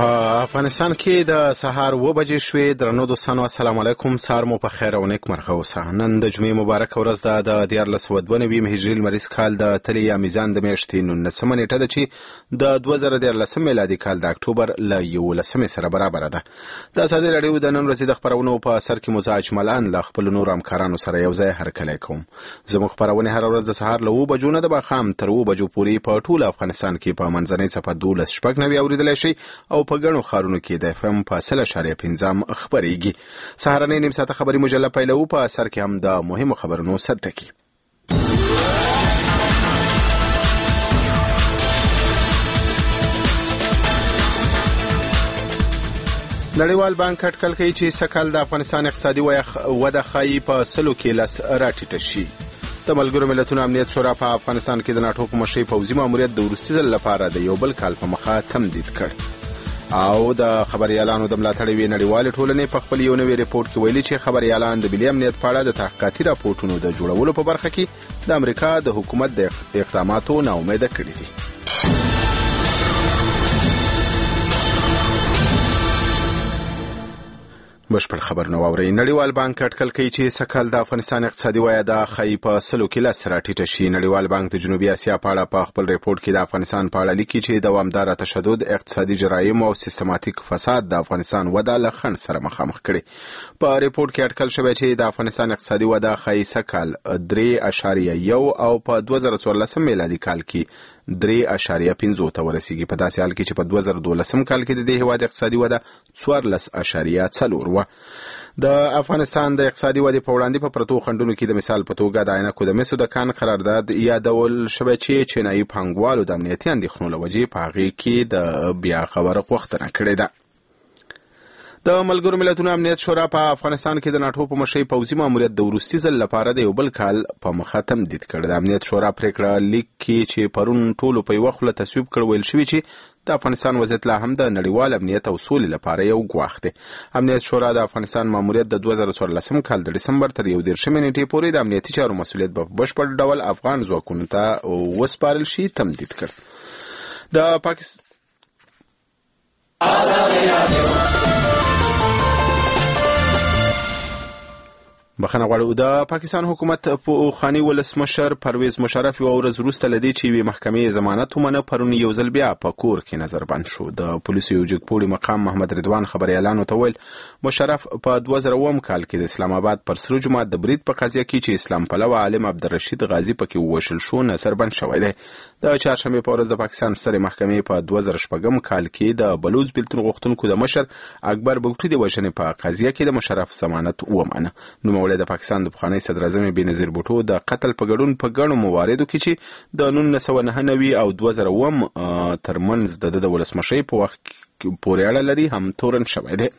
په افغانستان کې د سهار 9 بجې شوې. درنو دوستانو السلام علیکم. سهار مو په خیر او نیک مرغه اوسه. نن د جمعې مبارک ورځ ده د 1492 هجري لمریز کال د تلې یا میزان د میاشتې 19 نیټه ده چې د 2013 میلادي کال د اکتوبر ل 11 سره برابر ده. د ازادي رادیو د نن ورځې د خبرونو په اثر کې مزاج ملان ل خپل نور همکارانو سره یو ځای هرکلی کوم. زموږ خبرونه هر ورځ د سهار ل 9 بجو نه د ماښام تر 9 بجو پورې په ټول افغانستان کې په منځنۍ صفحه 12 اوریدلای شي او په ګڼو خارونو کې د FM په 0.5 خبريږي. سهارنۍ نیم ساعته خبري مجله پیلو په اثر کې هم د مهمو خبرونو سرټکی. نړیوال بانک اټکل کوي چې سکهال د افغانستان اقتصادي وده ښایي په 100 کې لس راټیټه شي. د ملګرو ملتونو امنیت شورا په افغانستان کې د ناټو په مشرۍ پوځي ماموریت د وروستي ځل لپاره د یو بل کال په مخه تمدید کړ. او د خبريالانو د ملاتړ وی نړیوال ټولنې په خپل یو نوی ریپورت کې ویلي چې خبريالان د ملي امنیت په اړه د تحقیقاتي راپورټونو د جوړولو په برخه کې د امریکا د حکومت د اقداماتو ناامیده کړي دي. بشپړ خبرونه واورئ. نړیوال بانک اټکل کوي چې سکهال د افغانستان اقتصادي وده ښایي په 100 کې لس راټیټه شي. نړیوال بانک د جنوبي اسیا په اړه په خپل ریپورت کې د افغانستان په اړه لیکي چې دوامدار تشدد، اقتصادي جرایم او سیستماتیک فساد د افغانستان وده له خنډ سره مخامخ کړي. په ریپورت کې اټکل شوی چې د افغانستان اقتصادي وده ښایي سکهال 3.1 او په 2014 میلادي کال کې 3.5 ته ورسیږي. په داسې حال کې چې په 2012 کال کې د دې هیواد اقتصادي وده 14.4 و. د افغانستان د اقتصادي ودې په وړاندې په پرتو خنډونو کې د مثال په توګه د عینکو د مسو د کان قرارداد یادول شوی چې چینایي پانګوالو د امنیتي اندېښنو له وجې په هغې کې د بیا خبره غوښتنه کړې ده. د ملګرو ملتونو امنیت شورا په افغانستان کې د ناټو په مشرۍ پوځي ماموریت د وروستي ځل لپاره د یو بل کال په مخه تمدید کړ. د امنیت شورا پریکړه لیک کې چې پرون ټولو په یوه خوله تصویب کړ ویل شوي چې د افغانستان وضعیت لا هم د نړیوال امنیت او سولې لپاره یو ګواښ دی. امنیت شورا د افغانستان ماموریت د 2014 کال د ډسمبر تر 11 نیټې پورې د امنیتي چارو مسؤلیت په بشپړ ډول افغان ځواکونو ته وسپارل شي تمدید کړ. د پاکستان بخښنه غواړو. د پاکستان حکومت پوخاني ولسمشر پرویز مشرف یو ورځ وروسته له دې چې یوې محکمې ضمانت ومنه پرون یو ځل بیا په کور کې نظر بند شو. د پولیسو یو جګپوړي مقام محمد رضوان خبريالانو ته ویل مشرف په 2000 کال کې د اسلام آباد پر سرو جومات د برید په قضیه کې چې اسلام پلوه عالم عبدالرشید غازی پکې ووژل شو نظر بند شوی دی. د چهارشنبې په ورځ د پاکستان سترې محکمې په 2014 کال کې د بلوچ بیلتون غوښتونکو د مشر اکبر بګټي د وژنې په قضیه کې د مشرف ضمانت ومنه. نو د پاکستان د پخوانی صدر اعظم بېنظیر بوټو د قتل په ګډون په ګڼو مواردو کې چې د 1999 او 2001 ترمنځ د ولسمشۍ په وخت پورې اړه لري هم تورن شوی دی.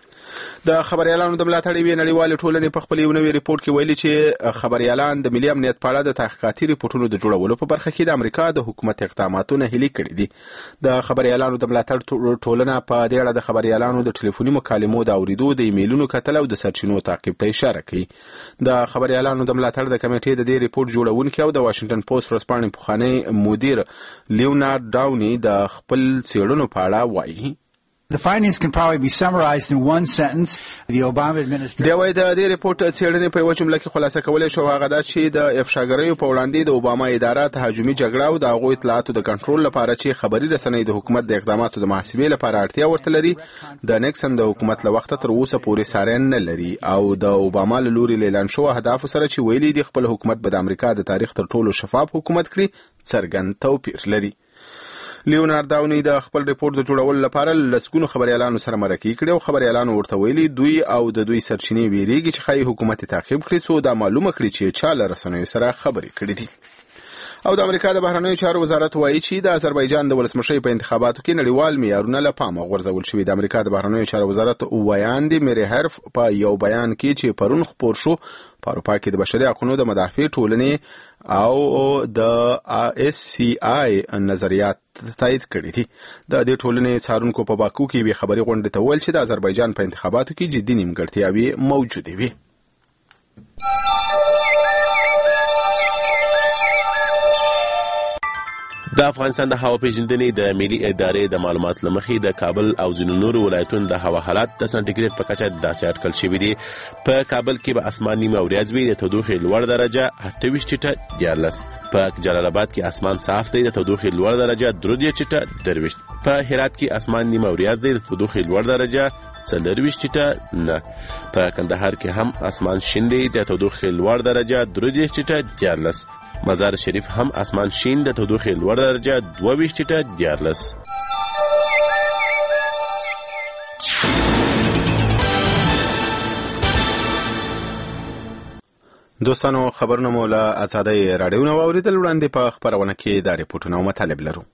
د خبريالانو د ملاتړ وی نړیوال ټولنې په خپل یو نوی ریپورت کې ویلي چې خبريالان د ملي امنیت په اړه د تحقیقاتي ریپورتونو د جوړولو په برخه کې د امریکا د حکومت اقداماتو نه هلي کړي دي. د خبريالانو د ملاتړ ټولنه په دې اړه د خبريالانو د ټلیفوني مکالمو د اوریدو، د ایمیلونو کتل او د سرچینو تعقیب ته اشاره کوي. د خبريالانو د ملاتړ د کمیټې د دې ریپورت جوړونکي او د واشنگټن پوسټ ورځپاڼې پخوانی مدیر لیونارد ډاوني د خپل څېړنو په اړه وایي The findings can probably be summarized in one sentence. The Obama administration د دې ریپورت څېړنې په یو جمله کې خلاصه کولای شو هغه دا چې د افشاګریو په وړاندې د اوباما اداره تهاجمي جګړه او د هغو اطلاعاتو د کنټرول لپاره چې خبري رسنۍ د حکومت د اقداماتو د محاسبې لپاره اړتیا ورته لري د نیکسن د حکومت له وخته تر اوسه پورې سارین نه لري او د اوباما له لوري اعلان شو اهداف سره چې ویلي دي خپل حکومت به د امریکا د تاریخ تر ټولو شفاف حکومت کړي څرګند توپیر لري. لیونارد ډاوني د خپل ریپورت د جوړولو لپاره لسګونو خبريالانو سره مرکې کړې او خبريالانو ورته ویلي دوی او د دوی سرچینې ویریږي چې خای حکومت تعقیب کړي څو دا معلومه کړي چې چا له رسنیو سره خبرې کړې دي. او د امریکا د بهرنیو چارو وزارت وایي چې د آذربایجان د ولسمشۍ په انتخاباتو کې نړیوال معیارونه له پامه غورځول شوي. د امریکا د بهرنیو چارو وزارت وایاندې میری هرف په یو بیان کې چې پرون خپور شو په اروپا کې د بشري حقوقو د مدافع ټولنې او د SCI نظریات تایید کړي دي. د دې ټولنې څارونکو په باکو کې وی خبري غونډه ته ویل چې د آذربایجان په انتخاباتو کې جدي نیمګړتیاوې موجودې وي. د افغانستان د هوا پیژندنې د ملي ادارې د معلومات لمخې د کابل او ځینو نورو ولایتونو د هوا حالات د سانتیګریډ په کچه داسې اټکل شوي دي. په کابل کې به اسمان نیمه وریځ وي، د تودوخې لوړ درجه 28 چټه 14. په جلال آباد کې اسمان صاف دی، د تودوخې لوړ درجه 3 چټه 23. په هرات کې اسمان نیمه وریځ دی، د تودوخې لوړ درجه 24 چټه 9. په کندهار کې هم اسمان شین دی، د تودوخې لوړ درجه 3 چټه 14. مزار شریف هم اسمان شین، د تودوخې لوړ درجه 22 چټه 14. دوستانو خبرونه مو له آزادۍ راډیو نه واوریدل. وړاندې په خبرونه کې دا ریپورټونه او مطالب لرو.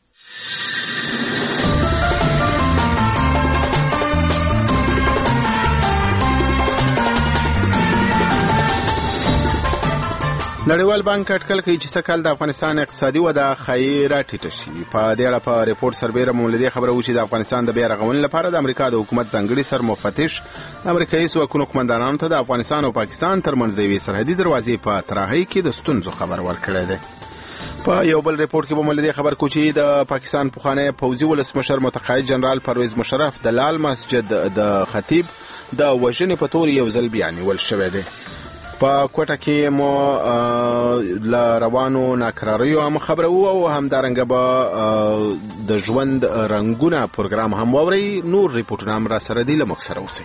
نړیوال بانک اټکل کوي چې سږ کال د افغانستان اقتصادي وده ښایي راټیټه شي. په دې اړه په ریپورت سربیره مو له دې خبره وشي د افغانستان د بیا رغونې لپاره د امریکا د حکومت ځانګړي سرمفتش امریکایي ځواکونو قومندانانو ته د افغانستان او پاکستان ترمنځ د یوې سرحدي دروازې په طراحۍ کې د ستونزو خبر ورکړی دی. په یو بل ریپورت کې به مو له دې خبر کوو چې د پاکستان پخوانی پوځي ولسمشر متقاعد جنرال پرویز مشرف د لال مسجد د خطیب د وژنې په تور یو ځل بیا نیول شوی دی. په کوټه کې مو ل روانو ناکراریو هم خبره وو او همدارنګه به د ژوند رنګونه پروګرام هم واورئ. نور ریپورټونه هم را سره دي، له موږ سره اوسئ.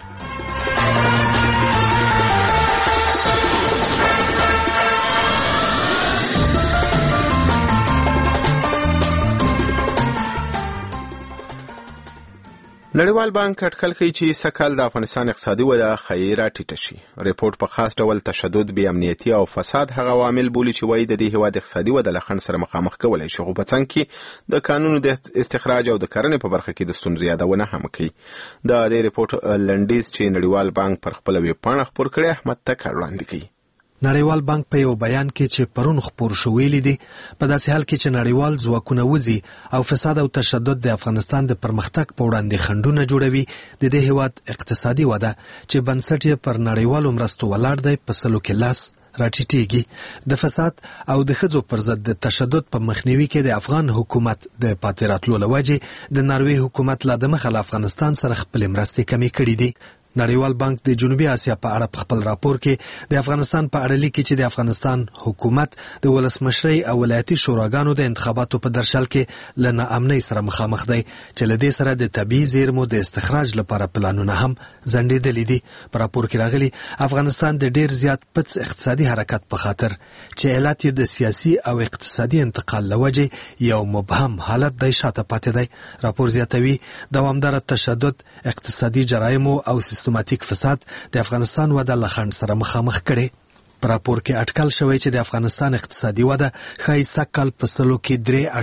نړیوال بانک اټکل کوي چې سږ کال د افغانستان اقتصادي وده ښایي راټیټه شي. ریپورت په خاص ډول تشدد، بې امنیتي او فساد هغه عوامل بولي چې وایي د دې هیواد اقتصادي وده له خنډ سره مخامخ کولی شي، خو په څنګ کې د قانونو د استخراج او د کرنې په برخه کې د ستونزو یادونه هم کوي. د دې ریپورت لنډیز چې نړیوال بانک پر خپله ویبپاڼه خپور کړی، احمد تکړه وړاندې کوي. نړیوال بانک په یو بیان کې چې پرون خپور شو ویلي دي په داسې حال کې چې نړیوال ځواکونه وځي او فساد او تشدد د افغانستان د پرمختګ په وړاندې خنډونه جوړوي، د دې هیواد اقتصادي وده چې بنسټ یې پر نړیوالو مرستو ولاړ دی په سلو کې لاس راټیټېږي. د فساد او د ښځو پر ضد د تشدد په مخنیوي کې د افغان حکومت د پاتې راتلو له وجې د ناروې حکومت لا دمخه له افغانستان سره خپلې مرستې کمې کړې دي. نړیوال بانک د جنوبي اسیا په اړه په خپل راپور کې د افغانستان په اړه لیکي چې د افغانستان حکومت د ولسمشرۍ او ولایتي شوراګانو د انتخاباتو په درشل کې له ناامنۍ سره مخامخ دی چې له دې سره د طبیعي زیرمو د استخراج لپاره پلانونه هم ځنډېدلي دي. په راپور کې راغلي افغانستان د ډیر زیات پڅ اقتصادي حرکت په خاطر چې علت یې د سیاسي او اقتصادي انتقال له وجې یو مبهم حالت دی شاته پاتې دی. راپور زیاتوي دوامداره تشدد، اقتصادي جرایمو او سیستماتیک فساد د افغانستان وده له خنډ سره مخامخ کړي. په راپور کې اټکل شوی چې د افغانستان اقتصادي وده ښایي سږ کال په سلو کې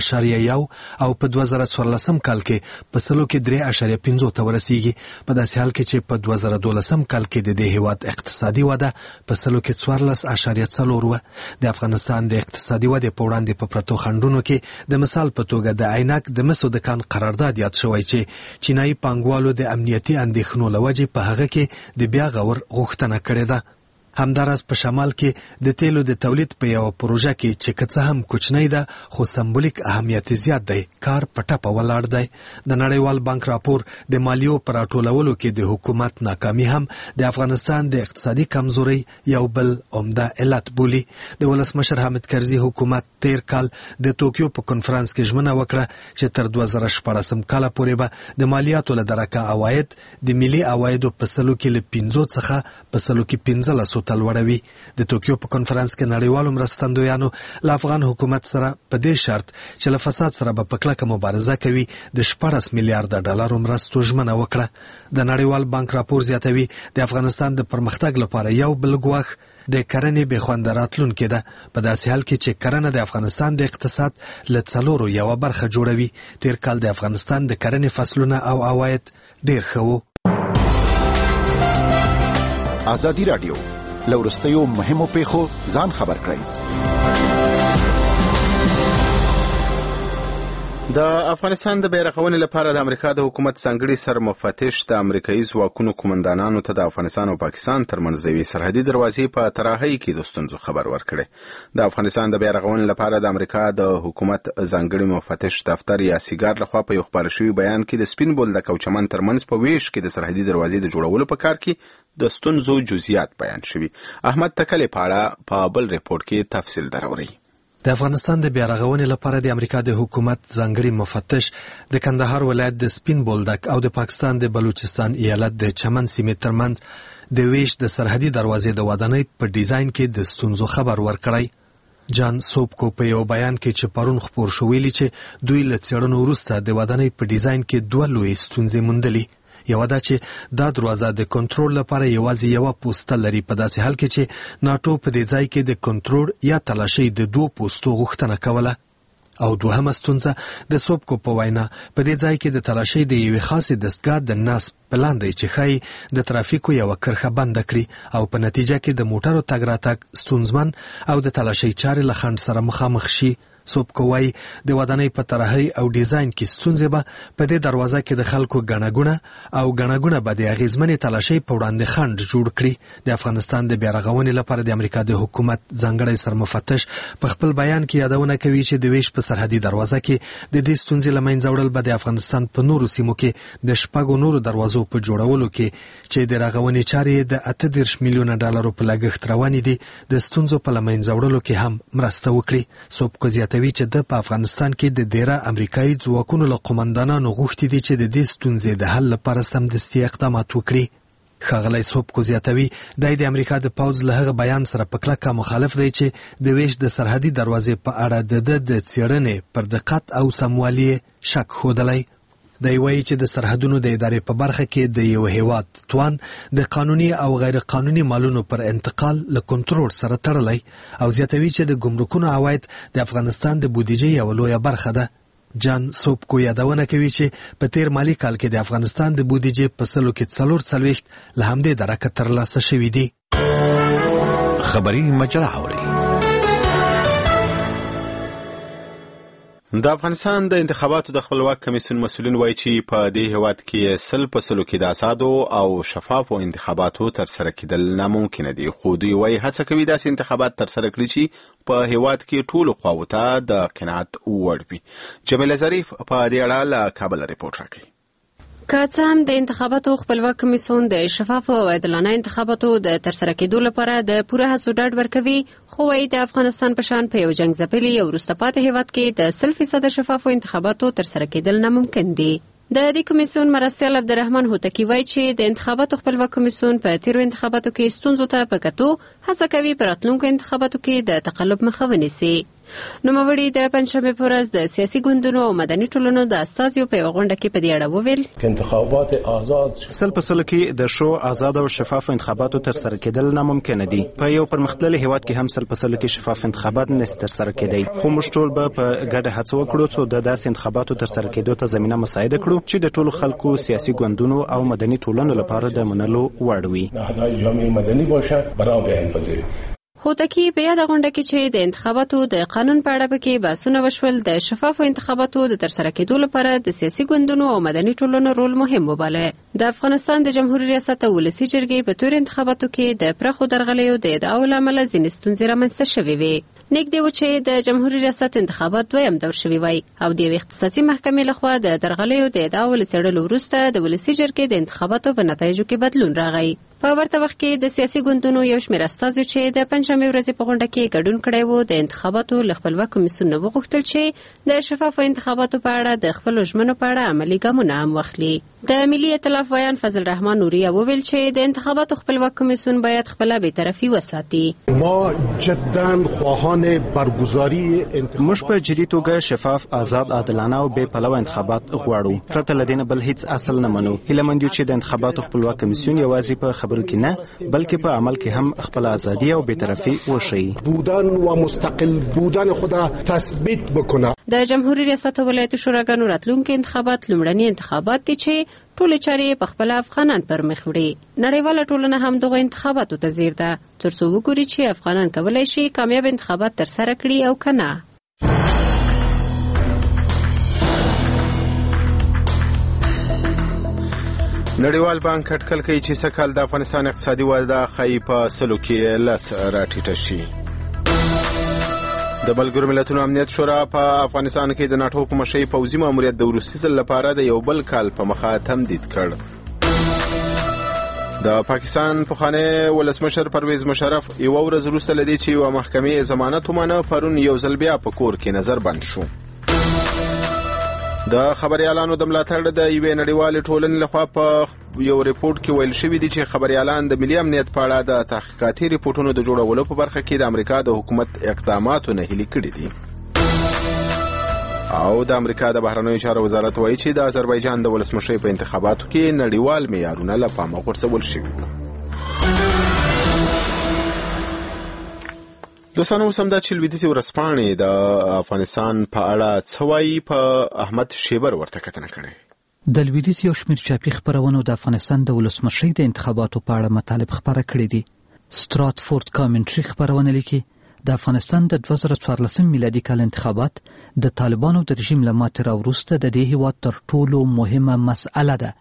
3.1 او په 2014 کال کې په سلو کې 3.5 ته ورسیږي. په داسې حال کې چې په 2012 کال کې د دې هیواد اقتصادي وده په سلو کې 14.4 وه. د افغانستان د اقتصادي ودې په وړاندې په پرتو خنډونو کې د مثال په توګه د عینک د مسو دکان قرارداد یاد شوی چې چینایي پانګوالو د امنیتي اندېښنو له وجې په هغه کې د بیا غور غوښتنه کړې ده. همداراز په شمال کې د تیلو د تولید په یو پروژه کې چې که څه هم کوچنی ده خو سمبولیک اهمیت زیات دی، کار په ټپه ولاړ دی. د نړیوال بانک راپور د مالیو په راټولولو کې د حکومت ناکامي هم د افغانستان د اقتصادي کمزورۍ یو بل عمده علت بولي. د ولسمشر حامد کرزي حکومت تیر کال د توکیو په کنفرانس کې ژمنه وکړه چې تر 2014 کال پورې به د مالیاتو له درکه عواید د ملي عوایدو په سلو کې له 15 څخه په سلو کې 15 تلوړوي. د توکیو په کنفرانس کې نړیوالو مرستندویانو له افغان حکومت سره په دې شرط چې له فساد سره به په کلکه مبارزه کوي د 14 میلیارډ ډالرو مرستو ژمنه وکړه. د نړیوال بانک راپور زیاتوي د افغانستان د پرمختګ لپاره یو بل ګواښ د کرنې بې خونده راتلونکې ده، په داسې حال کې چې کرنه د افغانستان د اقتصاد له 4 یوه برخه جوړوي. تیر کال د افغانستان د کرنې فصلونه او عواید ډیر ښه وو. ازادي راډیو لورستیو مهمو پیښو ځان خبر کړئ. د افغانستان د بیرغونې لپاره د امریکا د حکومت ځانګړي سرمفتش د امریکایي ځواکونو قومندانانو ته د افغانستان او پاکستان ترمنځ یوې سرحدي دروازې په طراحۍ کې د ستونزو خبر ورکړی. د افغانستان د بیرغونې لپاره د امریکا د حکومت ځانګړي مفتش دفتر یا سیګار لخوا په یو خپاره شوي بیان کې د سپین بولدک او چمن ترمنځ په ویش کې د سرحدي دروازې د جوړولو په کار کې د ستونزو جزئیات بیان شوي. احمد تکلی پاړه په بل ریپورت کې تفصیل دروري. د افغانستان د بیارغونې لپاره د امریکا د حکومت ځانګړي مفتش د کندهار ولایت د سپین بولدک او د پاکستان د بلوچستان ایالت د چمن سیمې ترمنځ د ویش د سرحدي دروازې د ودانۍ په ډیزاین کې د ستونزو خبر ورکړی. جان سوبکو په یو بیان کې چې پرون خپور شو ویلي چې دوی له څېړنو وروسته د ودانۍ په ډیزاین کې دوه لوی ستونزې موندلې. یو دا چې دا دروازه د کنټرول لپاره یوازې یو پوسټه لري، په داسې حال کې چې ناتو په دې ځای کې د کنټرول یا تلاشي د دوه پوسټو غوښتنه کوله. او دوهمه ستونزه د سوبکو په وینا په دې ځای کې د تلاشي د یوې خاصې دستګاه د نصب پلان دی چې ښایي د ترافیکو یو کرښه بنده کړي او په نتیجه کې د موټرو تګ راتګ ستونزمن او د تلاشي چارې له خنډ سره مخامخ شي. سوبکو وايي د ودانۍ په طراحۍ او ډیزاین کې ستونزې به په دې دروازه کې د خلکو ګڼه به د اغیزمنې تلاشۍ په وړاندې خنډ جوړ کړي. د افغانستان د بیارغونې لپاره د امریکا د حکومت ځانګړی سرمفتش په خپل بیان کې یادونه کوي چې د ویش په سرحدي دروازه کې د دې ستونزې له منځه وړل به د افغانستان په نورو سیمو کې د شپږو نورو دروازو په جوړولو کې چې د رغونې چارې د 38 میلیونه ډالرو په لګښت روانې دي د ستونزو په له منځه وړلو کې هم مرسته وکړي. سوبکو چې د په افغانستان کې د ډیره امریکایي ځواکونو له قومندانانو غوښتي دي چې د دې ستونزې د حل لپاره سمدستي اقدامات وکړي. ښاغلی سوبکو زیاتوي د امریکا د پوځ له هغه بیان سره په کلکه مخالف دی چې د ویش د سرحدي دروازې په اړه د څېړنې پر دقت او سموالي شک ښودلی. دی وایي چې د سرحدونو د ادارې په برخه کې د یو هیواد توان د قانوني او غیر قانوني مالونو پر انتقال له کنټرول سره تړلی او زیاتوي چې د ګمرکونو عواید د افغانستان د بودیجې یو لویه برخه ده. جان سوبکو یادونه کوي چې په تیر مالی کال کې د افغانستان د بودیجې په سلو کې 44 له همدې درکه ترلاسه شوي دي. خبري مجله اوري. د افغانستان د انتخاباتو د خپلواک کمیسیون مسؤلین وایي چې په دې هیواد کې 100% کې د آزادو او شفافو انتخاباتو ترسره کېدل ناممکن دي، خو دوی وایي هڅه کوي داسې انتخابات ترسره کړي چې په هیواد کې ټولو خواوو ته د قناعت وړ وي. جمیله ظریف په دې اړه له کابل ریپورت راکوي. که څه هم د انتخاباتو خپلواک کمیسیون د شفاف او عادلانه انتخاباتو د ترسره کېدو لپاره د پوره هڅو ډاډ ورکوي، خو وايي د افغانستان په شان په یو جنګ ځپلي او وروسته پاتې هیواد کې د 100% شفافو انتخاباتو ترسره کېدل ناممکن دي. د دې کمیسیون مرستیال عبدالرحمن هوتکی وایي چې د انتخاباتو خپلواک کمیسیون په تیرو انتخاباتو کې ستونزو ته په کتو هڅه کوي په راتلونکو انتخاباتو کې د تقلب مخه ونیسي. نوموړي د پنځشنبې په ورځ د سیاسي ګوندونو او مدني ټولنو د استازیو په یوه غونډه کې په دې اړه وویل انتخابات آزاد 100% کې د شو آزاد او شفاف انتخاباتو ترسره کېدل ناممکن دي. په یو پرمختللي هیواد کې هم 100% کې شفاف انتخابات نشي ترسره کېدای، خو موږ ټول به په ګډه هڅه وکړو چې د داسې انتخاباتو ترسره کېدو ته زمينه مساعده کړو چې د ټولو خلکو سیاسي ګوندونو او مدني ټولنو لپاره د منلو وړ وي. نهادهای جامعه مدنی باشه برای بیان پذیر. هوتکی په یاد غونډه کې چې د انتخاباتو د قانون په اړه پکې بحثونه وشول، د شفافو انتخاباتو د ترسره کېدو لپاره د سیاسي ګوندونو او مدني ټولنو رول مهم وباله. د افغانستان د جمهوریت ریاست او ولسي جرګې په تور انتخاباتو کې د پراخو درغلیو د ادعاو له امله ځینې ستونزې رامنځته شوې وې. نږدې و چې د جمهوریت ریاست انتخابات دویم دور شوی وای او د یوې اختصاصي محکمې لخوا د درغلیو د ادعاو له څېړلو وروسته د ولسي جرګې د انتخاباتو په نتایجو کې بدلون راغی. په ورته وخت کې د سیاسي ګوندونو یو شمېر استازو چې د پنځشنبې ورځې په غونډه کې ګډون کړی و د انتخاباتو له خپلواک کمیسیون نه وغوښتل چې د شفافو انتخاباتو په اړه د خپلو ژمنو په اړه عملي ګامونه هم واخلي. د ملي ائتلاف ویان فضل رحمان نوریا وویل چې د انتخاباتو خپلواک کمیسیون باید خپله بی‌طرفي وساتي. ما جدا خواهان برگزاری موږ په جدي توګه شفاف، آزاد، عادلانه او بې پلوه انتخابات غواړو. پرته له دې نه بل هیڅ اصل نه منو. هیله مند یو چې د انتخاباتو خپلواک کمیسیون یوازې په خبرو کې نه بلکې په عمل کې هم خپل ازادي او بی‌طرفي وښيي. بودن و مستقل بودن خود تثبیت بکنه. د جمهوریت ریاست ولایتي شوراګانو راتلونکي انتخابات لومړني انتخابات دي چې ټول چارې په خپل افغانان پر مخ وړي. نړیواله ټولنه هم دغه انتخاباتو ته ځیر ده ترڅو وګوري چې افغانان کولای شي کامیاب انتخابات ترسره کړي او کنه. نړیوال بانک اټکل کوي چې سږ کال د افغانستان اقتصادي وده ښایي په 100 کې 10 راټیټه شي. د ملګرو ملتونو امنیت شورا په افغانستان کې د ناټو په مشرۍ پوځي ماموریت د وروستي ځل لپاره د یو بل کال په مخه تمدید کړ. د پاکستان پخوانی ولسمشر پرویز مشرف یو ورځ وروسته له دې چې یوه محکمې ضمانت ومنه پرون یو ځل بیا په کور کې نظر بند شو. د خبريالانو د ملاتړ د یوې نړیوالې ټولنې لخوا په یو ریپورت کې ویل شوی دی چې خبريالان د ملي امنیت په اړه د تحقیقاتي ریپورتونو د جوړولو په برخه کې د امریکا د حکومت اقداماتو نه هیلي کړي دي. او د امریکا د بهرنیو چارو وزارت وایي چې د آذربایجان د ولسمشرۍ په انتخاباتو کې نړیوال معیارونه له پامه غورځول شوي. دوستانو اوس هم دا چې لویدیځې ورځپاڼې د افغانستان په اړه څه وایي په احمد شیبر ورته کتنه کړې. د لویدیځ یو شمېر چاپي خپرونو د افغانستان د ولسمشرۍ د انتخاباتو په اړه مطالب خپاره کړي دي. ستراتفورد کامنټري خپرونه لیکي د افغانستان د 2014 میلادي کال انتخابات د طالبانو د رژیم له ماتې راوروسته د دې هیواد تر ټولو مهمه مسأله ده،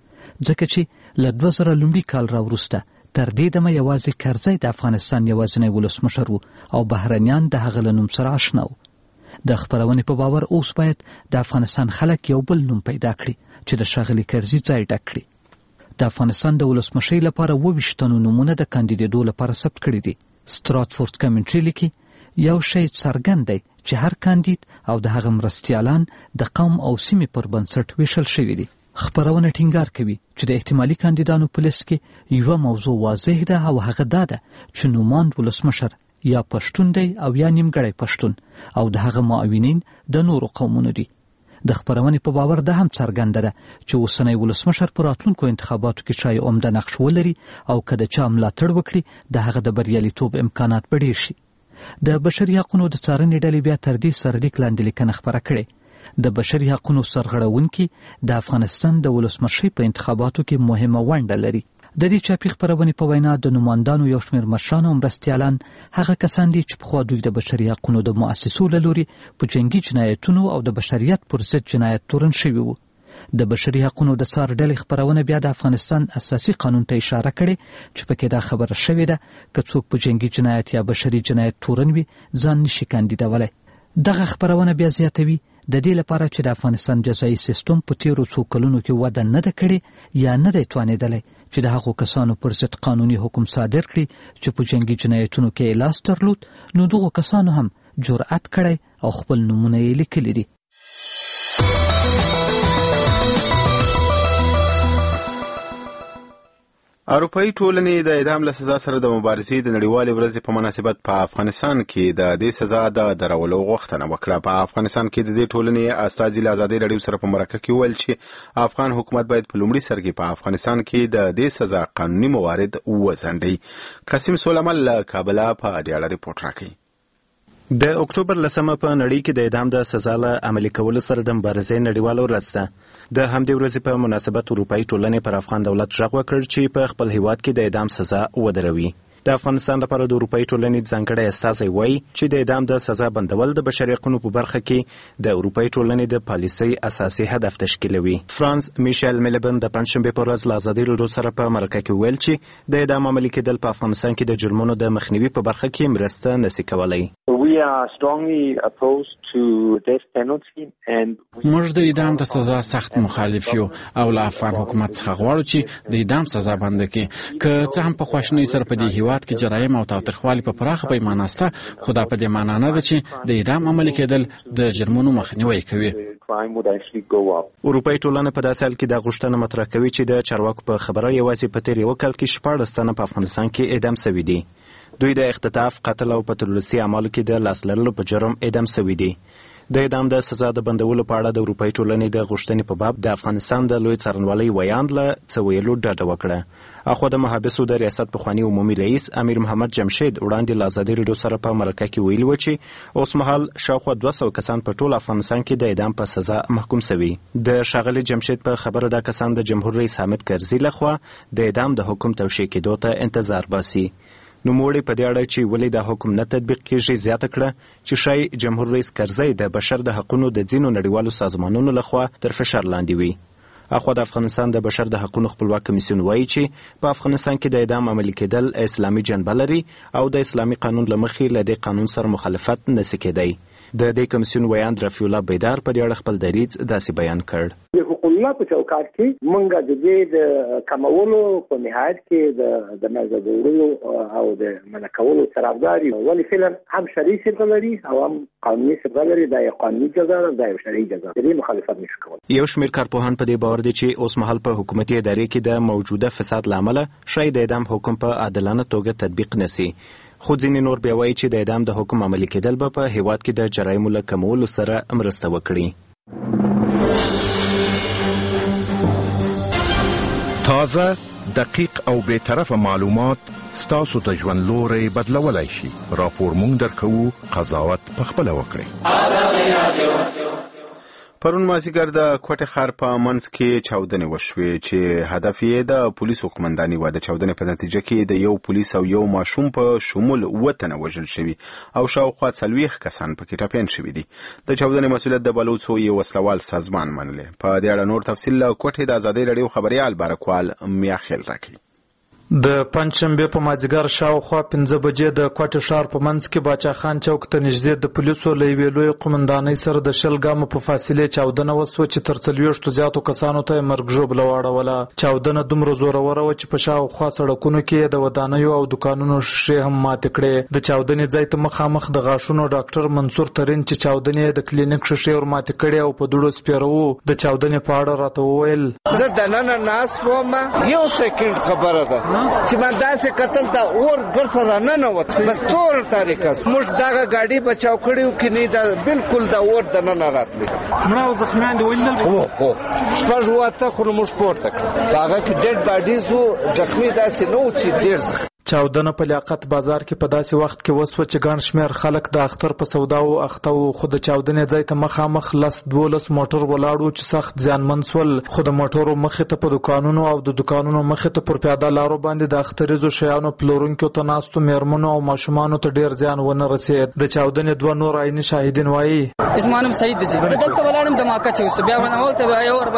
ځکه چې له 2000 لومړي کال راوروسته تر دې دمه یوازې کرزی د افغانستان یوازینی ولسمشر و او بهرنیان د هغه له نوم سره آشنا وو. د خپرونې په باور اوس باید د افغانستان خلک یو بل نوم پیدا کړي چې د ښاغلي کرزي ځای ډک کړي. د افغانستان د ولسمشرۍ لپاره 22 تنو نومونه د کاندیدېدو لپاره ثبت کړي دي. ستراتفورد کامنټري لیکي یو شی څرګند دی چې هر کاندید او د هغه مرستیالان د قوم او سیمې پر بنسټ ویشل شوي دي. خپرونه ټینګار کوي چې د احتمالي کاندیدانو په لیست کې یوه موضوع واضح ده او هغه دا ده چې نوماند ولسمشر یا پښتون دی او یا نیمګړی پښتون او د هغه معاونین د نورو قومونو دي. د خپرونې په باور ده هم څرګنده ده چې اوسنی ولسمشر په راتلونکو انتخاباتو کې شاید عمده نقش ولري او که د چا ملاتړ وکړي د هغه د بریالیتوب امکانات به ډېر شي. د بشري حقونو د څارنې ډلې بیا تر دې سرلیک لاندې لیکنه خپره کړې. د بشري حقونو سرغړونکي د افغانستان د ولسمشرۍ په انتخاباتو کې مهمه ونډه لري. د دې چاپي خپرونې په وینا د نوماندانو یو شمېر مشران او مرستیالان هغه کسان دي چې پخوا دوی د بشري حقونو د مؤسسو له لوري په جنګي جنایتونو او د بشریت پر ضد جنایت تورن شوي وو. د بشري حقونو د څار ډلې خپرونه بیا د افغانستان اساسي قانون ته اشاره کړې چې پکې دا خبره شوې ده که څوک په جنګي جنایت یا بشري جنایت تورن وي ځان نشي کاندیدولی. دغه خپرونه بیا زیاتوي د دې لپاره چې د افغانستان جزایي سیستم په تیرو څو کلونو کې وده نه ده کړې یا نه دی توانېدلی چې د هغو کسانو پر ضد قانوني حکم صادر کړي چې په جنګي جنایتونو کې لاس درلود، نو دغو کسانو هم جرأت کړی او خپل نومونه یې لیکلي دي. اروپایي ټولنې د اعدام له سزا سره د مبارزې د نړیوالې ورځې په مناسبت په افغانستان کې د دې سزا د درولو غوښتنه وکړه. په افغانستان کې د دې ټولنې استازي له ازادۍ راډیو سره په مرکه کې ویل چې افغان حکومت باید په لومړي سر کې په افغانستان کې د دې سزا قانوني موارد وځنډي. قاسم سلیمان له کابل په دې اړه ریپورت راکوي. د اکتوبر 10 په نړۍ کې د اعدام د سزا له عملي کولو سره د مبارزې نړیواله ورځ ده. د همدې ورځې په مناسبت اروپایي ټولنې پر افغان دولت غږ وکړ چې په خپل هیواد کې د اعدام سزا ودروي. د افغانستان لپاره د اروپایي ټولنې ځانګړی استازی وایي چې د اعدام د سزا بندول د بشري حقوقو په برخه کې د اروپایي ټولنې د پالیسۍ اساسي هدف تشکیلوي. فرانس میشل میلبن د پنځشنبې په ورځ له ازادۍ راډیو سره په مرکه کې ویل چې د اعدام عملي کېدل په افغانستان کې د جرمونو د مخنیوي په برخه کې مرسته نشي کولی. موږ د اعدام د سزا سخت مخالف یو او له افغان حکومت څخه غواړو چې د اعدام سزا بند کړي. که څه هم په خواشینۍ سره په دې هیواد کې جرایم او تاوتریخوالي په پراخه پیمانه شته، خو دا په دې معنا نه ده چې د اعدام عملي کېدل د جرمونو مخنیوی کوي. اروپایي ټولنه په داسې حال کې دا غوښتنه مطرح کوي چې د چارواکو په خبره یوازې په تېر یو کال کې 14 تنه په افغانستان کې اعدام شوي دي. دوی د اختطاف، قتل او په ترورستي اعمالو کې د لاس لرلو په جرم اعدام شوي دي. د اعدام د سزا د بندولو په اړه د اروپایي ټولنې د غوښتنې په باب د افغانستان د لوی څارنوالۍ ویاند له څه ویلو ډډه وکړه. اخوا د محابسو د ریاست پخواني عمومي رئیس امیر محمد جمشید وړاندې له ازادۍ راډیو سره په مرکه کې ویلي و چې اوس مهال شاوخوا 200 کسان په ټول افغانستان کې د اعدام په سزا محکوم شوي. د ښاغلي جمشید په خبره دا کسان د جمهور رئیس حامد کرزي لخوا د اعدام د حکم توشیح کېدو ته انتظار باسي. نوموړي په دې اړه چې ولې دا حکم نه تطبیق کیږي زیاته کړه چې شای جمهور رئیس کرزی د بشر د حقوقو د ځینو نړیوالو سازمانونو لخوا تر فشار لاندې وي. اخو د افغانستان د بشر د حقوقو خپلواک کمیسیون وایي چې په افغانستان کې د اعدام عملي کېدل اسلامي جنبه لري او د اسلامي قانون له مخې له دې قانون سره مخالفت نشي کېدای. د دې کمیسیون ویاند رفیع الله بیدار په دې اړه خپل دریځ داسې بیان کړ. د حقوق الله په چوکاټ کې مونږ د دې د کمولو په نهایت کې د نظرولو او د منکولو طرفداري ولې فعلا هم شرعي سره لري او هم قانوني سره لري، د قانوني جزا او د شرعي جزا د مخالفت نشي کولای. یو شمېر کارپوهان په دې باور دي چې اوس مهال په حکومتي ادارې کې د موجوده فساد لامل شاید د اعدام حکم په عادلانه توګه تطبیق نشي. خو ځینې نور بیا وایي چې د اعدام د حکم عملي کېدل به په هیواد کې د جرایمو له کمولو سره مرسته وکړي. تازه، دقیق او بے طرفه معلومات ستاسو د ژوند لوري بدلولای شي. راپور مونږ درکوو، قضاوت پخپله وکړئ. پرون مازیګر د کوټې ښار په منځ کې چاودنې وشوې چې هدف یې د پولیسو قومنداني و. د چاودنې په نتیجه کې د یو پولیس او یو ماشوم په شمول 7 تنه وژل شوي او شاوخوا 40 کسان پکې ټپیان شوي دي. د چاودنې مسؤلیت د بلوڅو یو وسلوال سازمان منلی. په دې اړه نور تفصیل له کوټې د ازادۍ رادیو خبريال بارکوال میاخیل راکړي. د پنځشنبه په مازیګر شاوخوا 5 بجې د کوټې ښار په منځ کې باچا خان چوک ته نږدې د پولیسو له یوې لوی قومندانۍ سره د 20 ګامه په فاصلې چاودنه وسوه چې تر 40 زیاتو کسانو ته مرګ ژوبله واړوله. چاودنه دومره زوروره وه چې په شاوخوا سړکونو کې د ودانیو او دکانونو شیشې هم ماتې کړې. د چاودنې ځای ته مخامخ د غاښونو ډاکټر منصور ترین چې چاودنې د کلینیک شیشې ور ماتې کړې او په دوړو سپیرو د چاودنې په اړه راته وویل. زه د نن ناس وم، یو سکند خبره ده چې ما داسې قتل ته اور ګر سره نه نوت، بس ټول تاریخ موږ دغه ګاډي بچاو کړیو کې نه دا بالکل د اور د نه راتلی. مړه او زخمیان دی ویل خو شپږ واته خو موږ پورته کړ. هغه کې ډېډ باډیز وو، زخمی داسې نه و چې ډېر زخمی. چاودنه په لیاقت بازار کې په داسې وخت کې وسوه چې ګڼ شمېر خلک د اختر په سوداو اخته وو. خو د چاودنې ځای ته مخامخ 12 موټر ولاړ چې سخت زیانمن سول. خو د موټرو مخې ته په دکانونو او د دکانونو مخې ته پر پیاده لارو باندې د اختریزو شیانو پلورونکو ته ناستو میرمنو او ماشومانو ته ډیر زیان ونه رسید. د چاودنې 2 نور عیني شاهدین وایي. اسمانم سعید دی چې دلته ولاړم د ماکه چې بیا باندې ولته یو ور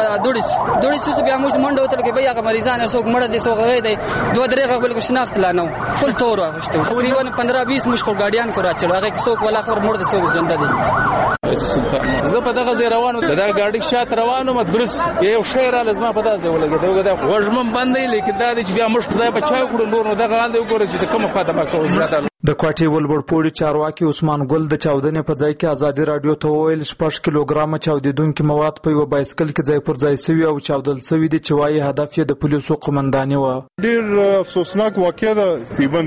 دوړي بیا موږ منډه وتل کې بیا هغه مریضان څوک مړه دي څوک غوي دی 2-3 غبل کو شناخت لا نو فل تور واغشته. تقریبا 15-20 مشکل ګاډیان کو راچل هغه څوک ولا خبر مړ دي څوک ژوند دي. زه په دغه ځای روانو دغه ګاډي شات روانو ما درس یو شی را لازم په دغه ځای ولګیدو دا وژمن باندې لیکن دا چې بیا مشت دا بچاو کړو نور دغه اند وګورئ چې کومه خاطر ما کوي زیاته. د کوټې ولوړپوړي چارواکي عثمان ګل د چاودنې په ځای کې ازادي رادیو ته وویل 6 کیلوګرامه چاودیدونکي مواد په یو بایسکل کې ځای پر ځای سوي او چاودل سوي دي چې وايي هدف یې د پولیسو قومنداني و. ډېر افسوسناک واقعه ده. تقریبا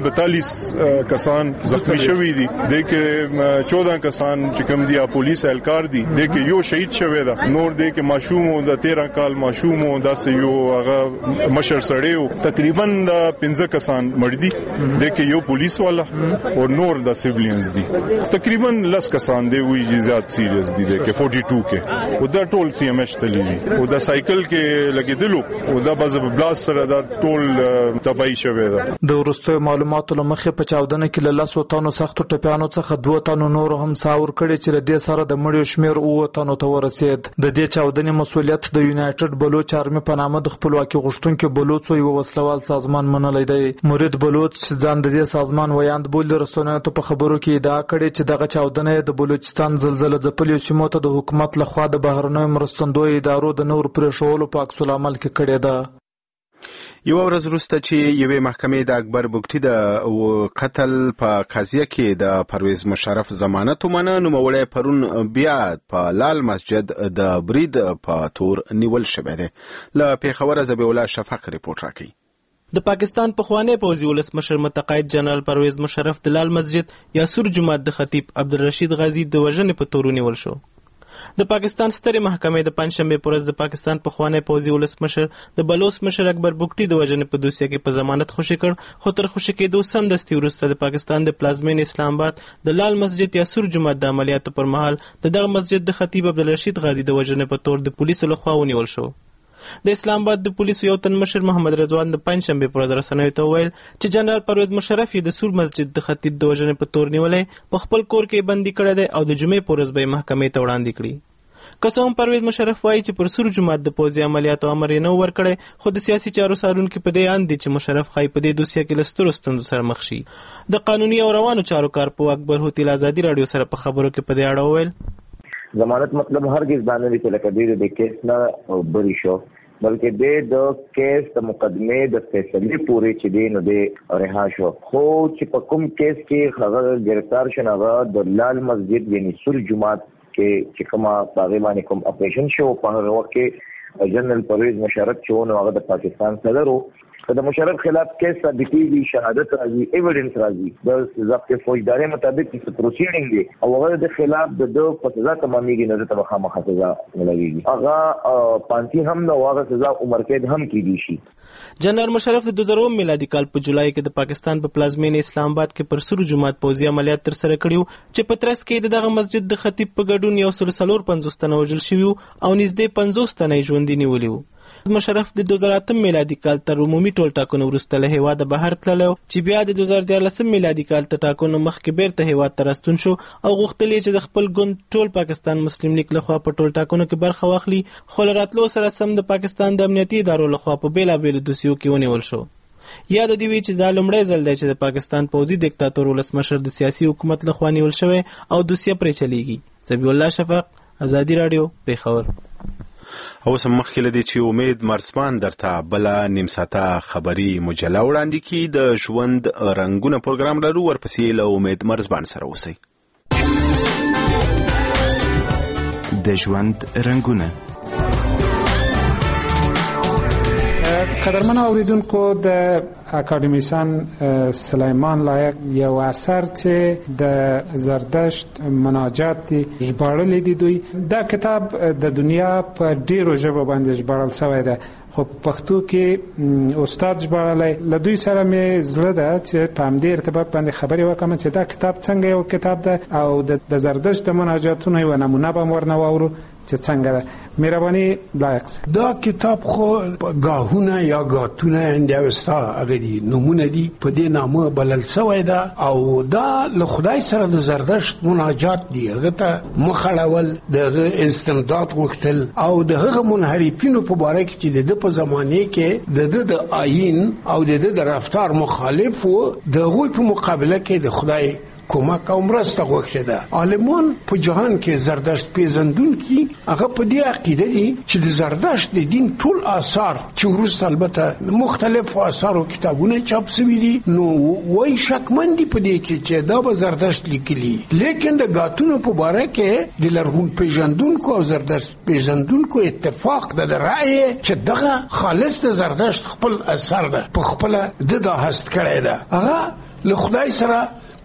42 کسان زخمی شوي دي. د کې 14 کسان چې کوم دي پولیس اهلکار دي. د کې یو شهید شوی ده. نور د کې ماشوم د 13 کال ماشوم داسې یو هغه مشر سړی تقریبا 15 کسان مړ دي. د کې یو پولیس والا او نور د سیویلینز دي. تقریبا 10 کسان دی وی زیات سیریس دي کې 42 کې او دا ټول سی ام ایچ تللی دي او دا سایکل کې لګیدلو او دا باز بلاس سره دا ټول تباہی شوه ده. د ورستو معلوماتو لمخې په چاودنه کې له 100 تنو سختو ټپیانو څخه 2 تنو نور هم ساور کړي چې د دې سره د مړیو شمیر 9 تنو ته ورسید. د دې چاودنې مسؤلیت د یونایټډ بلوچ آرمي په نامه د خپلواکي غوښتونکو بلوچو یو وسلوال سازمان منلی دی. مرید بلوچ ځان د دې سازمان ویاند بول رسنیو ته په خبرو کې ادعا کړې چې دغه چاودنه د بلوچستان زلزلہ ځپلو سیمو ته د حکومت لخوا د بهرنیو مرستندوی ادارو د نور پرېښولو په عکس العمل کې کړې ده. یو ورځ وروسته چې یوې محکمې د اکبر بګټي د قتل په قضیه کې د پرویز مشرف ضمانت ومنه، نوموړی پرون بیا په لال مسجد د برید په تور نیول شوی دی. له پیښوره ذبیح الله شفق ریپورټ راکوي. د پاکستان پخوانی پوځي ولسمشر متقاعد جنرال پرویز مشرف د لال مسجد یا سور جماعت د خطیب عبدالرشید غازی د وژنې په تور نیول شو. د پاکستان سترې محکمې د پنځشنبه پر ورځ د پاکستان پخوانی پوځي ولسمشر د بلوچ مشر اکبر بګټي د وژنې په دوسیه کې په ضمانت خوشی کړ، خو تر خوشی کېدو سمدستي وروسته د پاکستان د پلازمین اسلام آباد د لال مسجد یا سور جماعت د عملیاتو پر مهال د دغه مسجد د خطیب عبدالرشید غازی د وژنې په تور د پولیسو لخوا ونیول شو. د اسلام آباد د پولیسو یو تن مشر محمد رضوان د پنځشنبه پر ورځ رسنیو ته وویل چې جنرال پرویز مشرف یې د سور مسجد د خطیب د وژنې په تور نیولې په خپل کور کې بندي کړی دی او د جمعې پر ورځ به محکمې ته وړاندې کړي. که څه هم پرویز مشرف وایي چې پر سور جماعت د پوځي عملیاتو امر یې نه ورکړی، خو د سیاسي چارو څارونکي په دې اند دي چې مشرف ښایي په دې دوسیه کې له سترو ستونزو سره مخ شي. د قانوني او روانو چارو کارپوه اکبر هوتیل ازادي راډیو سره په خبرو کې په دې اړه وویل ضمانت مطلب هرگز دا نه دي چې لکه د کیس نه بری شو، بلکې د کیس د مقدمه د فیصلې پورې چې دی نو د رها شو. خو چې په کوم کیس کې هغه گرفتار شون هغه د لال مسجد یعنی سور جماعت کې چې کومه باغې باندې کوم اپریشن شو په هغه وخت کې جنرال پرویز مشرف چې ونه هغه د پاکستان صدر وو. د مشرف خلاف کیس ثابتېږي، شهادت راځي، ایویډنس راځي، د ضبط فوجداري مطابق چې پروسیډینګ دی او هغه د خلاف د په سزا تمامېږي نه ته مخامخ سزا ملګري هغه پانسي هم نه هغه سزا عمر قید هم کېدی شي. جنرال مشرف د 2000 میلادي کال په جولای کې د پاکستان په پلازمینه اسلام آباد کې پر سور جماعت پوځي عملیات تر سره کړیو چې په ترڅ کې دغه مسجد د خطیب په ګډون 154 تنه وژل شوي او نږدې 50 تنه ژوندي نیولي وو. مشرف د 2008 میلادي کال تر عمومي ټول ټاکنو وروسته له هیواده بهر تللی چې بیا د 2014 میلادي کال ته ټاکنو مخکې بیرته هیواد ته راستون شو او غوښتل چې د خپل ګوند ټول پاکستان مسلم لیگ لخوا په ټول ټاکنو کې برخه واخلي، خو له راتلو سره سم د پاکستان د امنیتي ادارو لخوا په بیلابیلو دوسیو کې ونیول شو. یاد دی چې دا لومړی ځل دی چې د پاکستان پوځي دیکتاتور ولسمشر د سیاسي حکومت لخوا نیول شوی او دوسیه پرې چلیږي. ذبیح الله شفق، ازادي راډیو، پیښور. او سم مخکې لدی چې امید مرسمان درته بلا نیم ساعته خبری مجله وړاندې کی د ژوند رنگونه پروګرام لرو، ورپسې له امید مرزبان سره اوسئ. د ژوند رنگونه. قدرمن اوریدونکو، د اکاډمیسان سلیمان لایق یو اثر چې د زردشت مناجات دی ژباړلی دی. دوی دا کتاب د دنیا په ډیرو ژبو باندې ژباړل شوی دی، خو پښتو کې استاد ژباړلی. له دوی سره مې زړه ده چې په همدې ارتباط باندې خبرې وکړم چې دا کتاب څنګه یو کتاب ده او د زردشت د مناجاتونو یوه نمونه به ورنه واورو چې څنګه ده. مهرباني لایق دا کتاب خو گاهونه یا گاتونه اندیوستا هغه دي نمونه دي په دې نامه بلل شوی ده او دا له خدای سره د زردشت مناجات دي. هغه ته مخړول دغه استمداد غوښتل او دغه منحرفینو په باره کې چې د په زمانه کې د آیین او د رفتار مخالف وو دغه په مقابله کې د خدای کومک او مرسته غوښته ده. عالمان په جهان کې زردشت پیژندونکي هغه په دې عقیده دي چې د زردشت د دین ټول آثار چې وروسته البته مختلف آثار او کتابونه چاپ شوي دي نو وای شکمن دي په دې کې چې دا به زردشت لیکلي، لیکن د گاتونو په باره کې د لرغون پیژندونکو او زردشت پیژندونکو اتفاق ده د رأی چې دغه خالص د زردشت خپل اثر ده، په خپل د هست کړی ده. هغه له خدای سره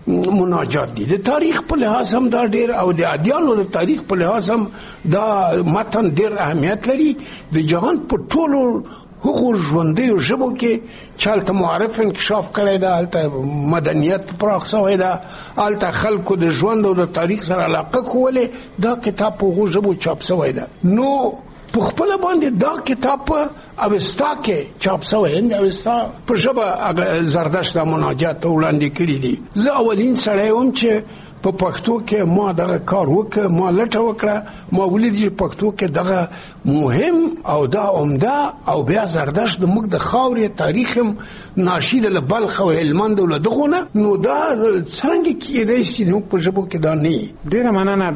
مناجات دي. د تاریخ په لحاظ هم دا ډیر او د ادیانو د تاریخ په لحاظ هم دا متن ډیر اهمیت لري. د جهان په ټولو هغو ژوندیو ژبو کې چالته معرف انکشاف کړی ده، هلته مدنیت پراخ شوی ده، هلته خلکو د ژوند او د تاریخ سره علاقه ښولې. دا کتاب په هغو ژبو چاپ شوی ده. نو په خپل باندې دا کتاب په اوستا کې چاپ شوی دی، اوستا په ژبه زردشت مناجات وړاندې کړي دي. زه اولین سړی وم چې په پښتو کې ما دغه کار وکړ، ما لټه وکړه، ما ولید چې پښتو کې دغه مهم او دا عمده او بیا زردشت د موږ د خاورې تاریخ هم ناشید له بلخ او هلمند او له دغونه نو دا څنګه کېدای شي نو په ژبو کې دا نه. ډیره مننه.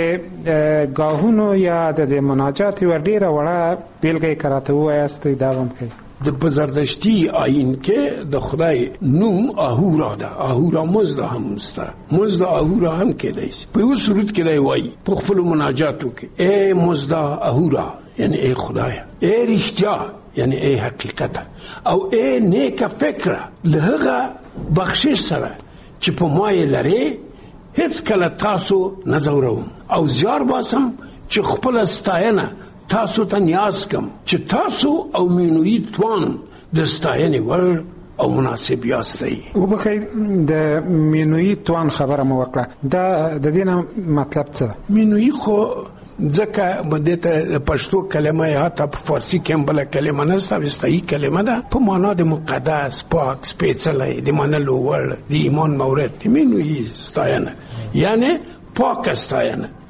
د گاهونو یا د مناجات یوه ډیره وړه بیلګه یې راته ووایاست، دا هم کوي. د زردشتی آیین کې د خدای نوم اهورا ده. اهورا مزد هم مسته، مزد اهورا هم کېدای شي. په یو صورت کې دی وایي په خپل مناجاتو کې ای مزد اهورا یعنی ای خدای، ای رښتیا یعنی ای حقیقت او ای نیک فکر له هغه بخشش سره چې په ما یې لري هیڅ کله تاسو نه ځوروم او زیار باسم چې خپل ستاینه تاسو ته نیاز کم چې تاسو او مینوی توان د ستاینې وړ او مناسب یاستئ. وبخیر، د مینوی توان خبره مو وکړه، دا د دې نه مطلب څه ده؟ مینوی خو ځکه باندې ته پښتو کلمه یا ته په فارسی کې هم بل کلمه نه استوي کلمه ده په معنا د مقدس، پاک، سپېڅلی، د منلو وړ، د ایمان مورد. مینوی ستاینه یعنی پاک ستاینه